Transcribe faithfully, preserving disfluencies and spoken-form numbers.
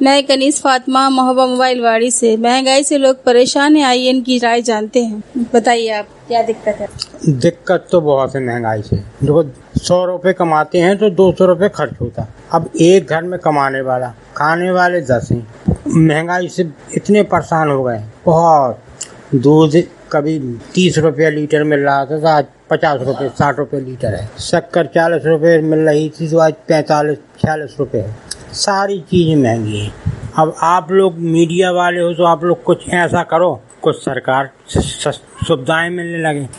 मैं कनीस फातिमा मोहब्बा मोबाइल वाड़ी से। महंगाई से लोग परेशान हैं, आइए इनकी राय जानते हैं। बताइए आप, क्या दिक्कत है? दिक्कत तो बहुत है महंगाई से। देखो, सौ रुपए कमाते हैं तो दो सौ रुपए खर्च होता। अब एक घर में कमाने वाला, खाने वाले दस हैं। महंगाई से इतने परेशान हो गए बहुत। दूध कभी तीस रुपये लीटर मिल रहा था, तो आज पचास रुपये साठ रुपये लीटर है। शक्कर चालीस रुपये मिल रही थी, तो आज पैंतालीस छियालीस रुपये है। सारी चीजें महंगी हैं। अब आप लोग मीडिया वाले हो तो आप लोग कुछ ऐसा करो, कुछ सरकार सुविधाएं मिलने लगे।